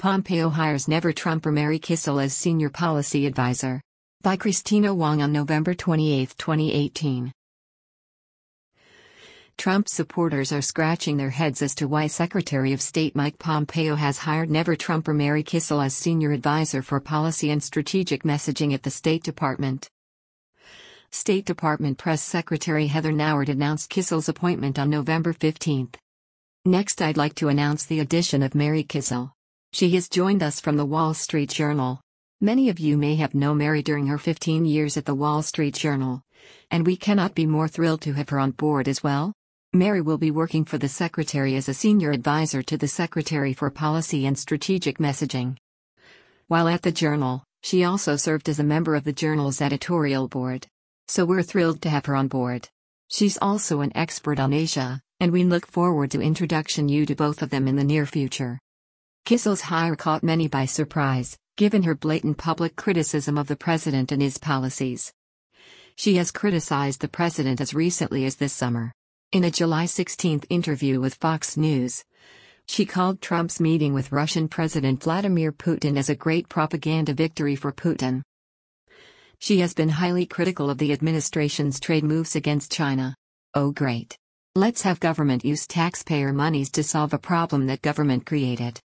Pompeo hires never-Trumper Mary Kissel as senior policy advisor. By Christina Wong on November 28, 2018. Trump supporters are scratching their heads as to why Secretary of State Mike Pompeo has hired never-Trumper Mary Kissel as senior advisor for policy and strategic messaging at the State Department. State Department Press Secretary Heather Nauert announced Kissel's appointment on November 15. Next, I'd like to announce the addition of Mary Kissel. She has joined us from the Wall Street Journal. Many of you may have known Mary during her 15 years at the Wall Street Journal, and we cannot be more thrilled to have her on board as well. Mary will be working for the Secretary as a senior advisor to the Secretary for Policy and Strategic Messaging. While at the Journal, she also served as a member of the Journal's editorial board. So we're thrilled to have her on board. She's also an expert on Asia, and we look forward to introducing you to both of them in the near future. Kissel's hire caught many by surprise, given her blatant public criticism of the president and his policies. She has criticized the president as recently as this summer. In a July 16 interview with Fox News, she called Trump's meeting with Russian President Vladimir Putin as a great propaganda victory for Putin. She has been highly critical of the administration's trade moves against China. Oh great. Let's have government use taxpayer monies to solve a problem that government created.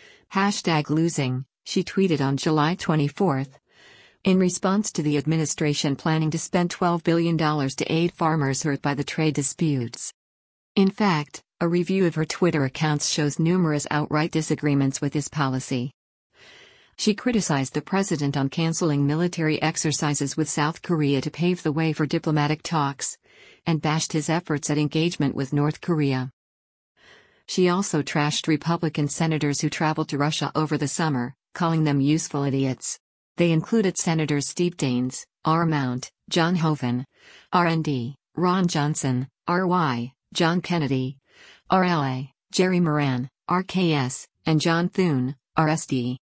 #losing, she tweeted on July 24. In response to the administration planning to spend $12 billion to aid farmers hurt by the trade disputes. In fact, a review of her Twitter accounts shows numerous outright disagreements with this policy. She criticized the president on canceling military exercises with South Korea to pave the way for diplomatic talks, and bashed his efforts at engagement with North Korea. She also trashed Republican senators who traveled to Russia over the summer, calling them useful idiots. They included Senators Steve Daines, R. Mount, John Hoeven, R&D, Ron Johnson, R.Y., John Kennedy, R.L.A., Jerry Moran, RKS, and John Thune, RSD.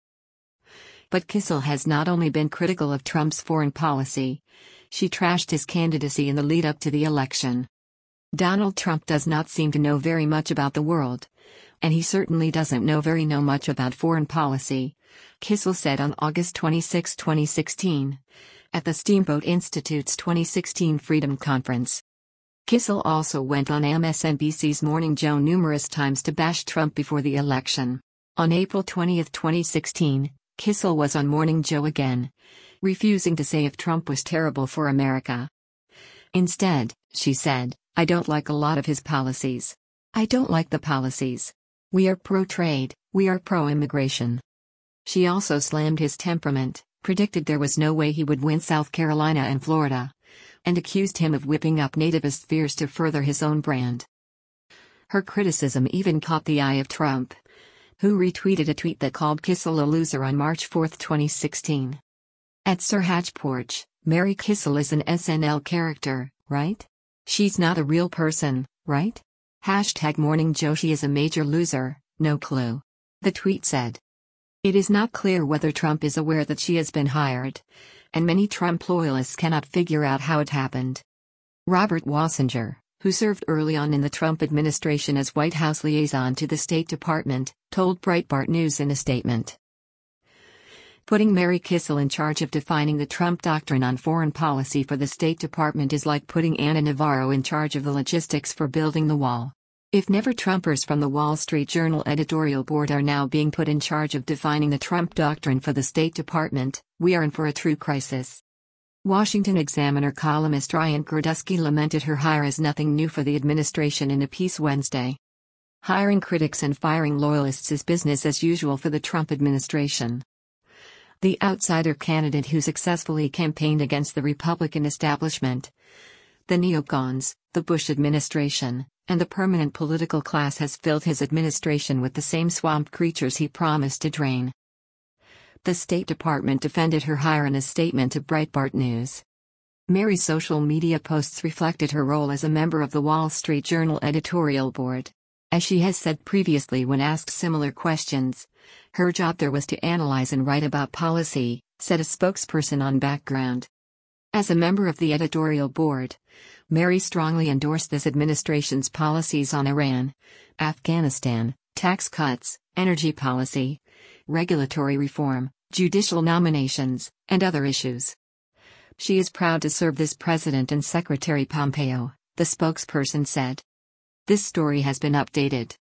But Kissel has not only been critical of Trump's foreign policy, she trashed his candidacy in the lead-up to the election. Donald Trump does not seem to know very much about the world, and he certainly doesn't know much about foreign policy, Kissel said on August 26, 2016, at the Steamboat Institute's 2016 Freedom Conference. Kissel also went on MSNBC's Morning Joe numerous times to bash Trump before the election. On April 20, 2016, Kissel was on Morning Joe again, refusing to say if Trump was terrible for America. Instead, she said, "I don't like a lot of his policies. I don't like the policies. We are pro-trade, we are pro-immigration." She also slammed his temperament, predicted there was no way he would win South Carolina and Florida, and accused him of whipping up nativist fears to further his own brand. Her criticism even caught the eye of Trump, who retweeted a tweet that called Kissel a loser on March 4, 2016. At Sir Hatch Porch, Mary Kissel is an SNL character, right? She's not a real person, right? #Morning Joe. She is a major loser, no clue. The tweet said. It is not clear whether Trump is aware that she has been hired, and many Trump loyalists cannot figure out how it happened. Robert Wassinger, who served early on in the Trump administration as White House liaison to the State Department, told Breitbart News in a statement. Putting Mary Kissel in charge of defining the Trump doctrine on foreign policy for the State Department is like putting Ana Navarro in charge of the logistics for building the wall. If never-Trumpers from the Wall Street Journal editorial board are now being put in charge of defining the Trump doctrine for the State Department, we are in for a true crisis. Washington Examiner columnist Ryan Girdusky lamented her hire as nothing new for the administration in a piece Wednesday. Hiring critics and firing loyalists is business as usual for the Trump administration. The outsider candidate who successfully campaigned against the Republican establishment, the neocons, the Bush administration, and the permanent political class has filled his administration with the same swamp creatures he promised to drain. The State Department defended her hire in a statement to Breitbart News. Mary's social media posts reflected her role as a member of the Wall Street Journal editorial board. As she has said previously when asked similar questions, her job there was to analyze and write about policy, said a spokesperson on Background. As a member of the editorial board, Mary strongly endorsed this administration's policies on Iran, Afghanistan, tax cuts, energy policy, regulatory reform, judicial nominations, and other issues. She is proud to serve this president and Secretary Pompeo, the spokesperson said. This story has been updated.